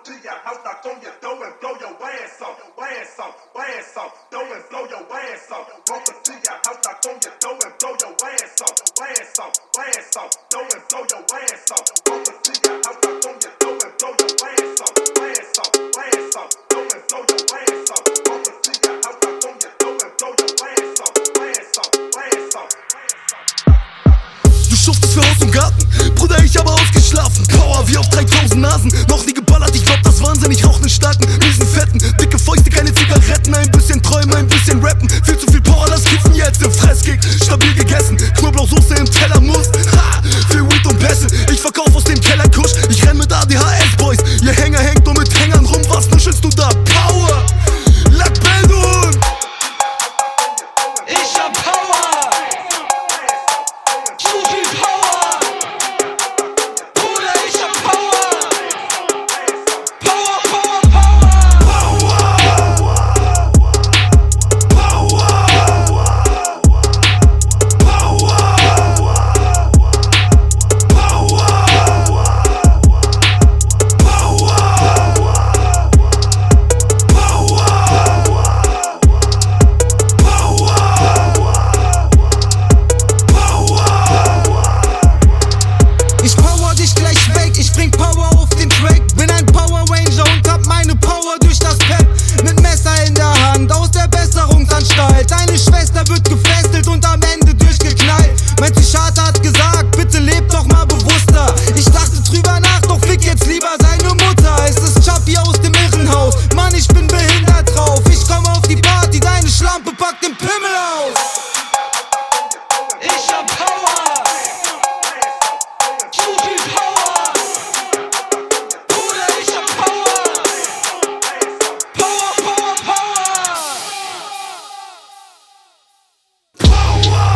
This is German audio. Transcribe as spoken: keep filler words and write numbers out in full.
to your house, knock on your door and blow your ass off, ass off, ass off, door and blow your ass off. Walk up to your house, knock on your door and blow your ass off, ass off, ass off, door and blow your ass off. Walk up to your house, knock on your door and blow your ass off, ass off, ass off, door and blow your ass off. Walk up to your house, knock on your door and blow your ass off, ass off, ass off. Du schuftest für Haus und Garten, Bruder, ich habe ausgeschlafen. Power wie auf dreitausend Nasen, noch nie geballert, ich glaub das Wahnsinn. Ich rauch nen starken, riesen fetten, dicke Fäuste, keine Zigaretten. Ein bisschen träumen, ein bisschen rappen, viel zu viel Power, das Kiffen jetzt im Fresskick. Stabil gegessen, Knoblauchsoße im Teller muss. Ha, viel Weed und Pässe, ich verkauf aus dem Keller Kusch. Ich renn mit A D H S-Boys, ihr Hänger hängt nur mit Hängern rum. Was nuschelst du da? Power, Lackbildung. Ich hab Power, zu viel Power, Bruder, ich hab Power, Power, Power, ich power dich gleich weg, ich bring Power auf den Track. Bin ein Power Ranger und hab meine Power durch das Pad. Mit Messer in der Hand, aus der Besserungsanstalt. Deine Schwester wird gefesselt und am Ende durchgeknallt. Mein Psychiater hat gesagt, bitte leb doch mal bewusster. Ich dachte drüber nach, doch fick jetzt lieber seine Mutter. Es ist Chappie aus dem Irrenhaus, Mann, ich bin behindert drauf. Ich komm auf die Party, deine Schlampe packt den Pimmel aus. Ich hab Power, zu viel Power, Bruder, ich hab Power, Power, Power, Power. Power.